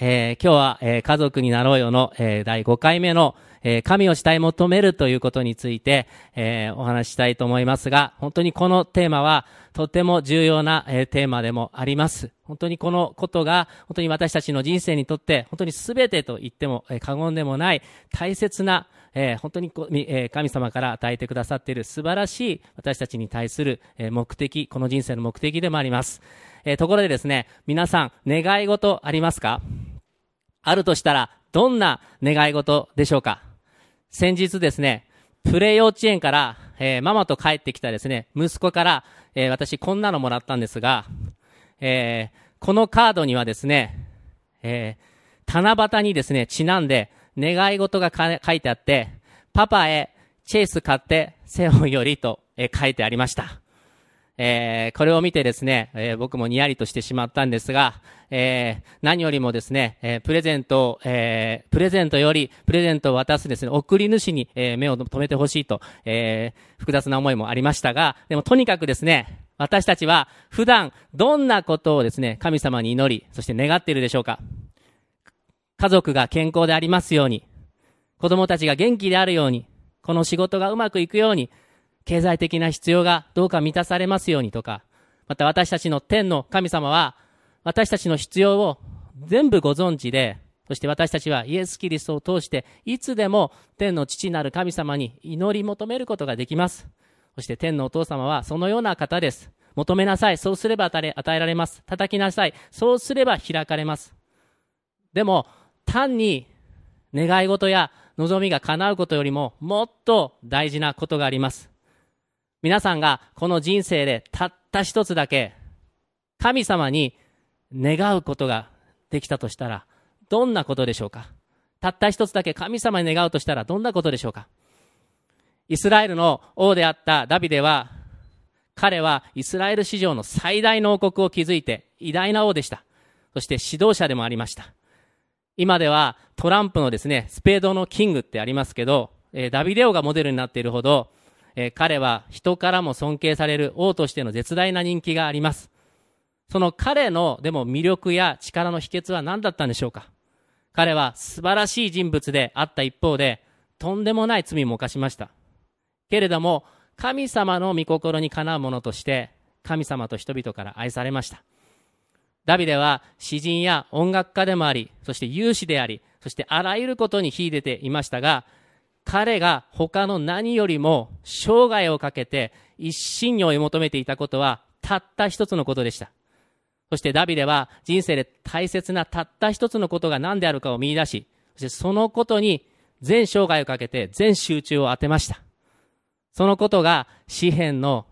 今日は、家族になろうよの、第5回目の、神を慕い求めるということについて、お話ししたいと思いますが、本当にこのテーマはとても重要な、テーマでもあります。本当にこのことが本当に私たちの人生にとって本当に全てと言っても、過言でもない大切な、本当に神様から与えてくださっている素晴らしい私たちに対する、目的、この人生の目的でもあります。ところでですね、皆さん願い事ありますか？あるとしたらどんな願い事でしょうか？先日ですね、プレ幼稚園から、ママと帰ってきたですね、息子から、私こんなのもらったんですが、このカードにはですね、七夕にですね、ちなんで願い事が書いてあって、パパへチェイス買ってセオンよりと、書いてありました。これを見てですね、僕もニヤリとしてしまったんですが、何よりもですね、プレゼントよりプレゼントを渡すですね、送り主に、目を留めてほしいと、複雑な思いもありましたが、でもとにかくですね、私たちは普段どんなことをですね、神様に祈り、そして願っているでしょうか？家族が健康でありますように、子供たちが元気であるように、この仕事がうまくいくように、経済的な必要がどうか満たされますようにとか、また私たちの天の神様は私たちの必要を全部ご存知で、そして私たちはイエス・キリストを通していつでも天の父なる神様に祈り求めることができます。そして天のお父様はそのような方です。求めなさい、そうすれば与えられます。叩きなさい、そうすれば開かれます。でも単に願い事や望みが叶うことよりももっと大事なことがあります。皆さんがこの人生でたった一つだけ神様に願うことができたとしたらどんなことでしょうか？たった一つだけ神様に願うとしたらどんなことでしょうか？イスラエルの王であったダビデは、彼はイスラエル史上の最大の王国を築いて偉大な王でした。そして指導者でもありました。今ではトランプのですね、スペードのキングってありますけど、ダビデ王がモデルになっているほど、彼は人からも尊敬される王としての絶大な人気があります。その彼のでも魅力や力の秘訣は何だったんでしょうか？彼は素晴らしい人物であった一方で、とんでもない罪も犯しました。けれども神様の御心にかなうものとして神様と人々から愛されました。ダビデは詩人や音楽家でもあり、そして勇士であり、そしてあらゆることに秀でていましたが、彼が他の何よりも生涯をかけて一心に追い求めていたことはたった一つのことでした。そしてダビデは人生で大切なたった一つのことが何であるかを見出し、そしてそのことに全生涯をかけて全集中を当てました。そのことが詩編の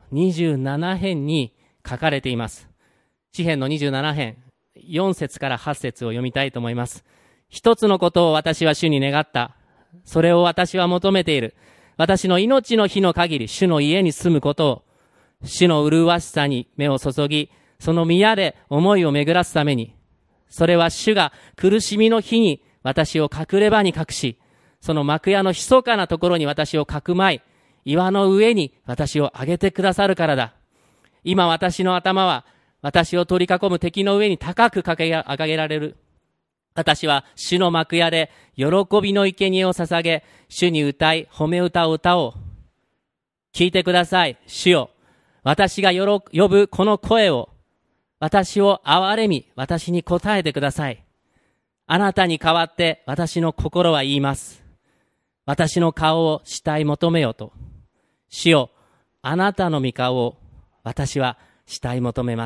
27編に書かれています。詩編の27編4節から8節を読みたいと思います。一つのことを私は主に願った。それを私は求めている。私の命の日の限り主の家に住むことを、主の麗しさに目を注ぎ、その宮で思いを巡らすために、それは主が苦しみの日に私を隠れ場に隠し、その幕屋の密かなところに私をかくまい、岩の上に私を上げてくださるからだ。今私の頭は私を取り囲む敵の上に高く掲げられる。私は主の幕屋で喜びの生贄を捧げ、主に歌い褒め歌を歌おう。聞いてください、主よ。私が呼ぶこの声を、私を憐れみ、私に答えてください。あなたに代わって私の心は言います。私の顔を慕い求めよと。主よ、あなたの御顔を私は慕い求めます。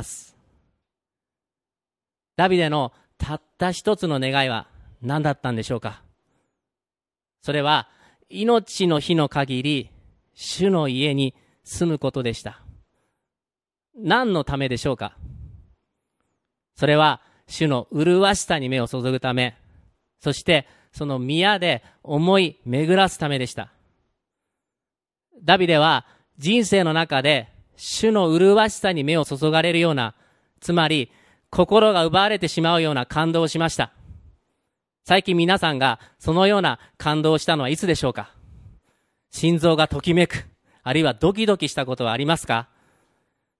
ダビデのたった一つの願いは何だったんでしょうか？それは命の日の限り主の家に住むことでした。何のためでしょうか？それは主の麗しさに目を注ぐため、そしてその宮で思い巡らすためでした。ダビデは人生の中で主の麗しさに目を注がれるような、つまり心が奪われてしまうような感動をしました。最近皆さんがそのような感動をしたのはいつでしょうか？心臓がときめく、あるいはドキドキしたことはありますか？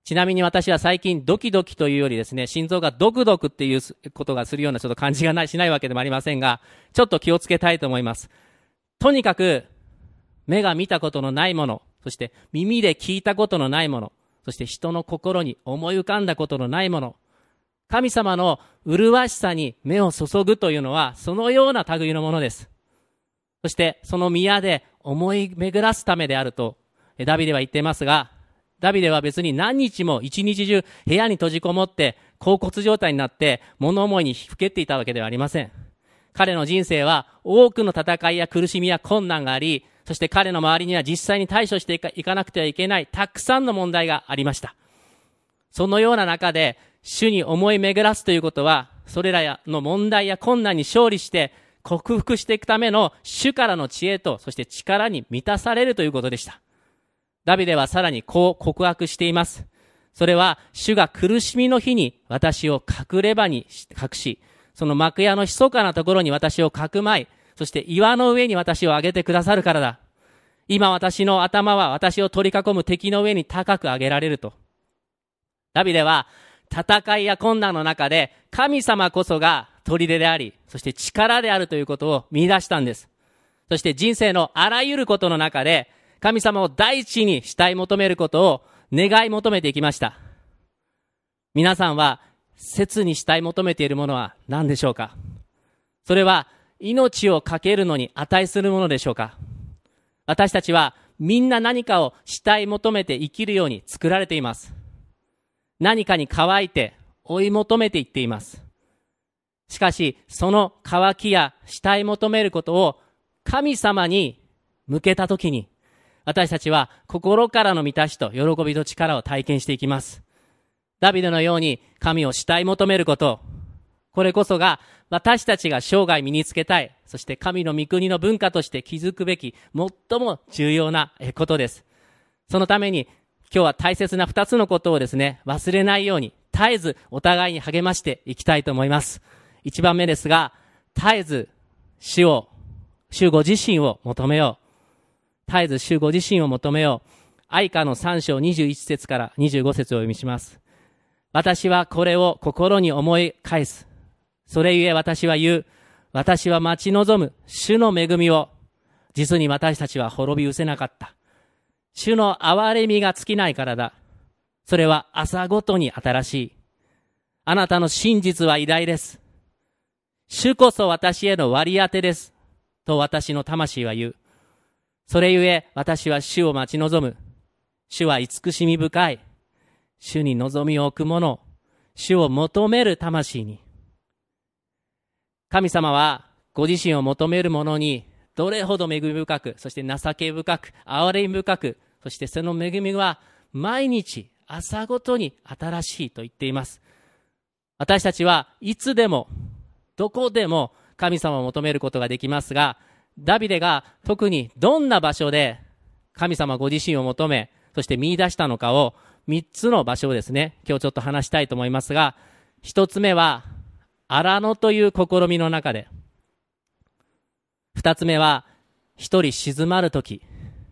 ちなみに私は最近ドキドキというよりですね、心臓がドクドクっていうことがするようなちょっと感じがしないわけでもありませんが、ちょっと気をつけたいと思います。とにかく、目が見たことのないもの、そして耳で聞いたことのないもの、そして人の心に思い浮かんだことのないもの、神様の麗しさに目を注ぐというのは、そのような類のものです。そして、その宮で思い巡らすためであると、ダビデは言っていますが、ダビデは別に何日も一日中部屋に閉じこもって、恍惚状態になって物思いにふけっていたわけではありません。彼の人生は多くの戦いや苦しみや困難があり、そして彼の周りには実際に対処していかなくてはいけないたくさんの問題がありました。そのような中で、主に思い巡らすということは、それらの問題や困難に勝利して克服していくための主からの知恵と、そして力に満たされるということでした。ダビデはさらにこう告白しています。それは、主が苦しみの日に私を隠れ場に隠し、その幕屋の密かなところに私をかくまい、そして岩の上に私を上げてくださるからだ。今私の頭は私を取り囲む敵の上に高く上げられると。ダビデは戦いや困難の中で神様こそが砦であり、そして力であるということを見出したんです。そして人生のあらゆることの中で神様を第一に慕い求めることを願い求めていきました。皆さんは切に慕い求めているものは何でしょうか？それは命を懸けるのに値するものでしょうか？私たちはみんな何かを慕い求めて生きるように作られています。何かに乾いて追い求めていっています。しかし、その乾きや慕い求めることを神様に向けたときに、私たちは心からの満たしと喜びと力を体験していきます。ダビデのように神を慕い求めること、これこそが私たちが生涯身につけたい、そして神の御国の文化として築くべき最も重要なことです。そのために今日は大切な2つのことをですね、忘れないように絶えずお互いに励ましていきたいと思います。1番目ですが、絶えず主ご自身を求めよう。絶えず主ご自身を求めよう。愛歌の3章21節から25節をお読みします。私はこれを心に思い返す。それゆえ私は言う。私は待ち望む主の恵みを。実に私たちは滅び失せなかった。主の憐れみが尽きないからだ。それは朝ごとに新しい。あなたの真実は偉大です。主こそ私への割り当てです。と私の魂は言う。それゆえ私は主を待ち望む。主は慈しみ深い。主に望みを置く者、主を求める魂に。神様はご自身を求める者にどれほど恵み深く、そして情け深く、憐れみ深く、そしてその恵みは毎日朝ごとに新しいと言っています。私たちはいつでもどこでも神様を求めることができますが、ダビデが特にどんな場所で神様ご自身を求め、そして見出したのかを3つの場所をですね、今日ちょっと話したいと思いますが、1つ目は荒野という試みの中で、2つ目は一人静まるとき、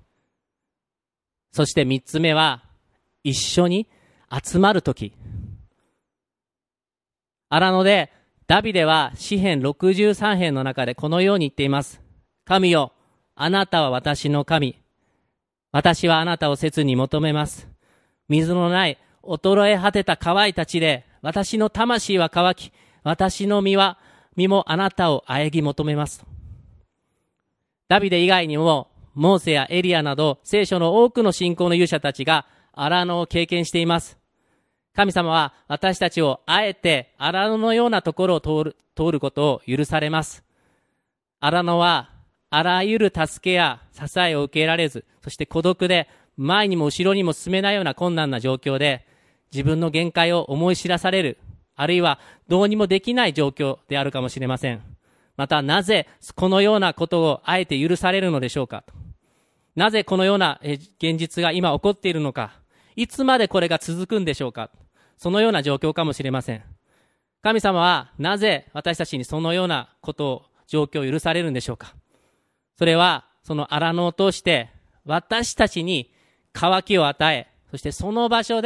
そして3つ目は一緒に集まるとき。荒野でダビデは詩編63編の中でこのように言っています。神よ、あなたは私の神。私はあなたを切に求めます。水のない衰え果てた乾いた地で私の魂は乾き、私の身もあなたを喘ぎ求めます。ダビデ以外にもモーセやエリアなど聖書の多くの信仰の勇者たちが荒野を経験しています。神様は私たちをあえて荒野のようなところを通ることを許されます。荒野はあらゆる助けや支えを受けられず、そして孤独で前にも後ろにも進めないような困難な状況で自分の限界を思い知らされる、あるいはどうにもできない状況であるかもしれません。またなぜこのようなことをあえて許されるのでしょうか。なぜこのような現実が今起こっているのか。いつまでこれが続くんでしょうか。そのような状況かもしれません。神様はなぜ私たちにそのようなことを、状況を許されるんでしょうか。それはその荒野を通して私たちに渇きを与え、そしてその場所で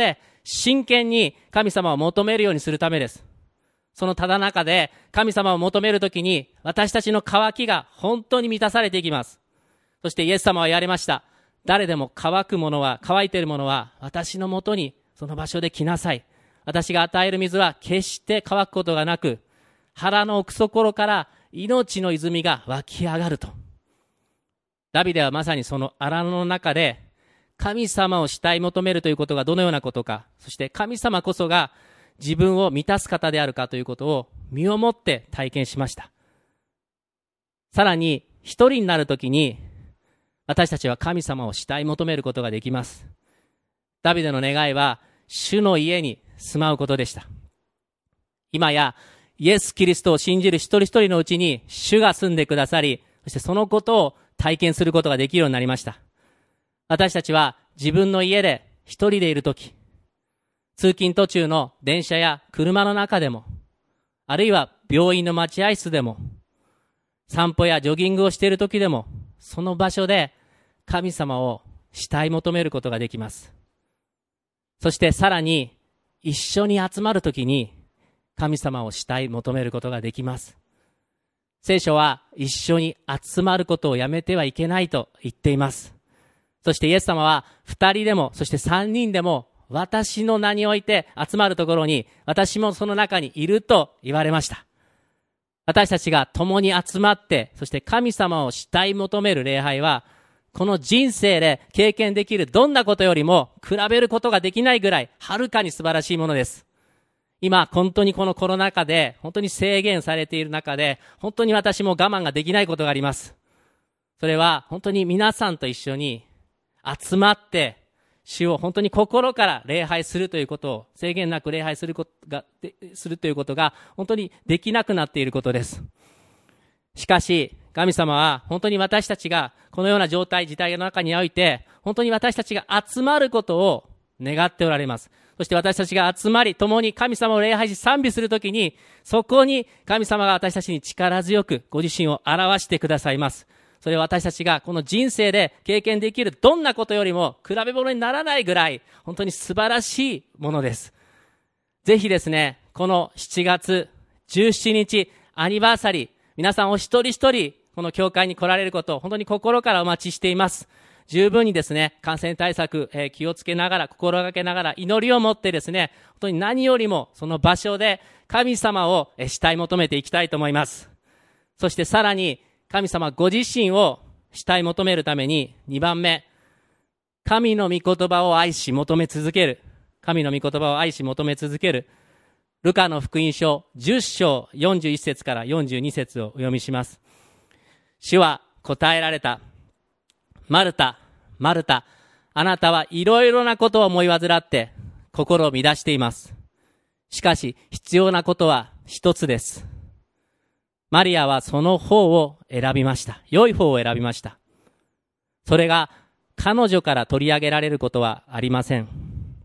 真剣に神様を求めるようにするためです。そのただ中で神様を求めるときに私たちの渇きが本当に満たされていきます。そしてイエス様は言われました。誰でも乾いているものは私のもとにその場所で来なさい。私が与える水は決して乾くことがなく、腹の奥底から命の泉が湧き上がると。ダビデはまさにその荒野の中で神様を慕い求めるということがどのようなことか、そして神様こそが自分を満たす方であるかということを身をもって体験しました。さらに一人になるときに私たちは神様を慕い求めることができます。ダビデの願いは主の家に住まうことでした。今やイエス・キリストを信じる一人一人のうちに主が住んでくださり、そしてそのことを体験することができるようになりました。私たちは自分の家で一人でいるとき、通勤途中の電車や車の中でも、あるいは病院の待合室でも、散歩やジョギングをしているときでも、その場所で神様を慕い求めることができます。そしてさらに一緒に集まるときに神様を慕い求めることができます。聖書は一緒に集まることをやめてはいけないと言っています。そしてイエス様は2人でもそして3人でも私の名において集まるところに私もその中にいると言われました。私たちが共に集まってそして神様を慕い求める礼拝はこの人生で経験できるどんなことよりも比べることができないぐらいはるかに素晴らしいものです。今本当にこのコロナ禍で本当に制限されている中で本当に私も我慢ができないことがあります。それは本当に皆さんと一緒に集まって主を本当に心から礼拝するということを制限なく礼拝するということが本当にできなくなっていることです。しかし神様は本当に私たちがこのような状態自体の中において本当に私たちが集まることを願っておられます。そして私たちが集まり共に神様を礼拝し賛美するときにそこに神様が私たちに力強くご自身を表してくださいます。それは私たちがこの人生で経験できるどんなことよりも比べ物にならないぐらい本当に素晴らしいものです。ぜひですね、この7月17日アニバーサリー、皆さんお一人一人この教会に来られることを本当に心からお待ちしています。十分にですね、感染対策、気をつけながら、心がけながら、祈りを持ってですね、本当に何よりもその場所で神様を慕い求めていきたいと思います。そしてさらに、神様ご自身を慕い求めるために、2番目、神の御言葉を愛し求め続ける。神の御言葉を愛し求め続ける。ルカの福音書10章41節から42節をお読みします。主は答えられた。マルタ、マルタ、あなたはいろいろなことを思い煩って心を乱しています。しかし必要なことは一つです。マリアはその方を選びました。良い方を選びました。それが彼女から取り上げられることはありません。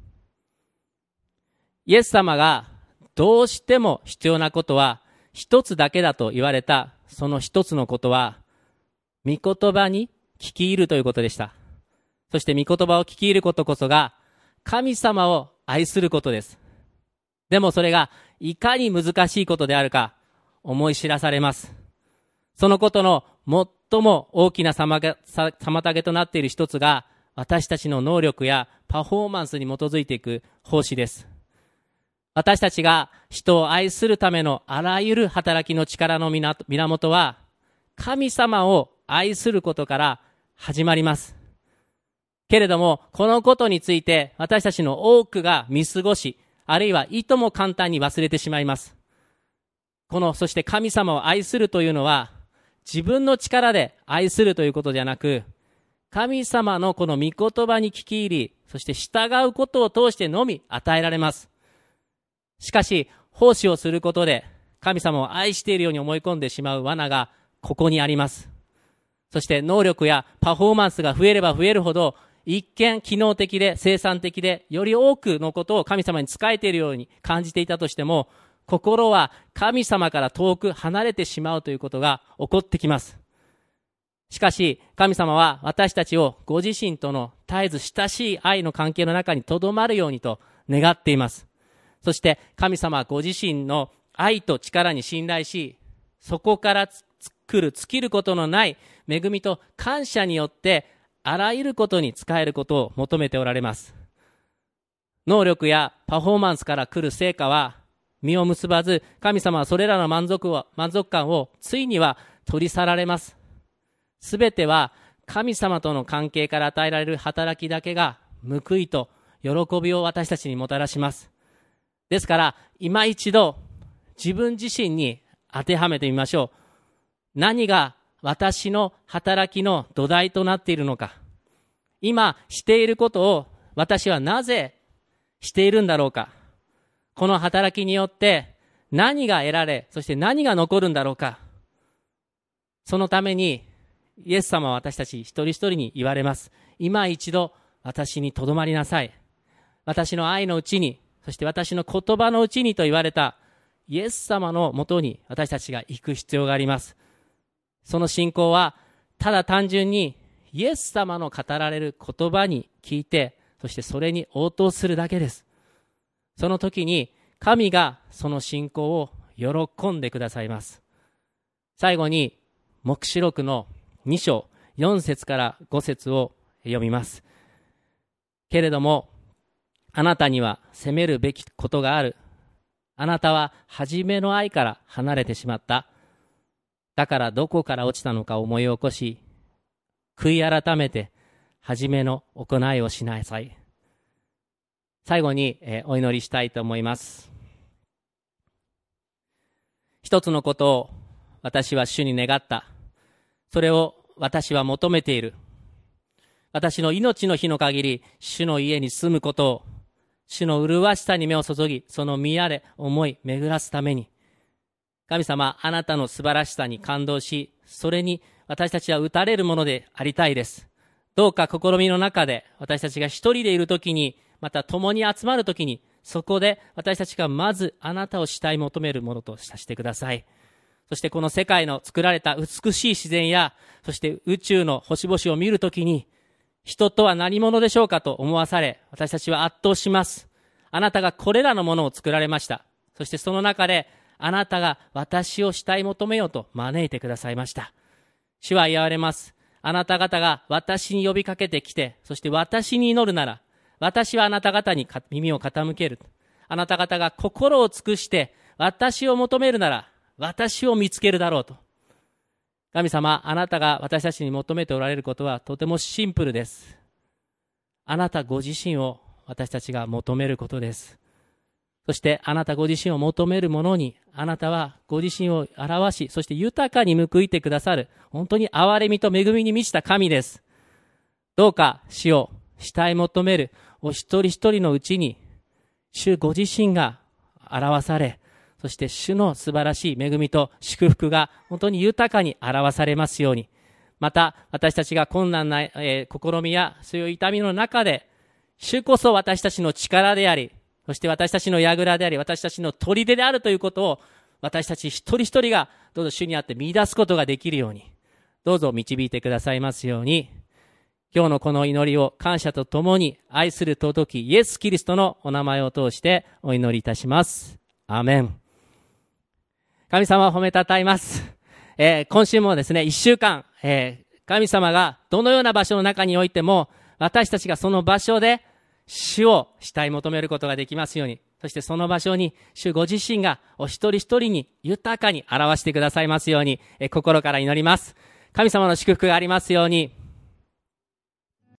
イエス様がどうしても必要なことは一つだけだと言われたその一つのことは御言葉に聞き入るということでした。そして御言葉を聞き入ることこそが神様を愛することです。でもそれがいかに難しいことであるか思い知らされます。そのことの最も大きな妨げとなっている一つが私たちの能力やパフォーマンスに基づいていく奉仕です。私たちが人を愛するためのあらゆる働きの力の源は神様を愛することから始まります。けれどもこのことについて私たちの多くが見過ごし、あるいはいとも簡単に忘れてしまいます。そして神様を愛するというのは自分の力で愛するということではなく、神様のこの御言葉に聞き入り、そして従うことを通してのみ与えられます。しかし奉仕をすることで神様を愛しているように思い込んでしまう罠がここにあります。そして能力やパフォーマンスが増えれば増えるほど一見機能的で生産的でより多くのことを神様に仕えているように感じていたとしても、心は神様から遠く離れてしまうということが起こってきます。しかし神様は私たちをご自身との絶えず親しい愛の関係の中に留まるようにと願っています。そして神様ご自身の愛と力に信頼し、そこから来る尽きることのない恵みと感謝によってあらゆることに使えることを求めておられます。能力やパフォーマンスから来る成果は実を結ばず、神様はそれらの満足感をついには取り去られます。すべては神様との関係から与えられる働きだけが報いと喜びを私たちにもたらします。ですから今一度自分自身に当てはめてみましょう。何が私の働きの土台となっているのか。今していることを私はなぜしているんだろうか。この働きによって何が得られ、そして何が残るんだろうか。そのためにイエス様は私たち一人一人に言われます。今一度私にとどまりなさい。私の愛のうちに、そして私の言葉のうちにと言われたイエス様のもとに私たちが行く必要があります。その信仰はただ単純にイエス様の語られる言葉に聞いて、そしてそれに応答するだけです。その時に神がその信仰を喜んでくださいます。最後に黙示録の2章4節から5節を読みます。けれどもあなたには責めるべきことがある。あなたは初めの愛から離れてしまった。だからどこから落ちたのか思い起こし、悔い改めて初めの行いをしなさい。最後にお祈りしたいと思います。一つのことを私は主に願った。それを私は求めている。私の命の日の限り主の家に住むことを、主の麗しさに目を注ぎ、その見られ思い巡らすために、神様あなたの素晴らしさに感動し、それに私たちは打たれるものでありたいです。どうか試みの中で私たちが一人でいるときに、また共に集まるときに、そこで私たちがまずあなたを慕い求めるものとさせてください。そしてこの世界の作られた美しい自然や、そして宇宙の星々を見るときに、人とは何者でしょうかと思わされ、私たちは圧倒します。あなたがこれらのものを作られました。そしてその中で、あなたが私を慕い求めようと招いてくださいました。主は言われます。あなた方が私に呼びかけてきて、そして私に祈るなら、私はあなた方に耳を傾ける。あなた方が心を尽くして私を求めるなら、私を見つけるだろうと。神様、あなたが私たちに求めておられることはとてもシンプルです。あなたご自身を私たちが求めることです。そしてあなたご自身を求めるものに、あなたはご自身を表し、そして豊かに報いてくださる、本当に憐れみと恵みに満ちた神です。どうか主を慕い求めるお一人一人のうちに、主ご自身が表され、そして主の素晴らしい恵みと祝福が本当に豊かに表されますように。また私たちが困難な、試みやそういう痛みの中で、主こそ私たちの力であり、そして私たちの櫓であり、私たちの砦であるということを、私たち一人一人がどうぞ主にあって見出すことができるように、どうぞ導いてくださいますように。今日のこの祈りを感謝とともに愛する尊きイエス・キリストのお名前を通してお祈りいたします。アーメン。神様を褒めたたえます。今週もですね、1週間、神様がどのような場所の中においても、私たちがその場所で主を慕い求めることができますように、そしてその場所に主ご自身がお一人一人に豊かに表してくださいますように、心から祈ります。神様の祝福がありますように。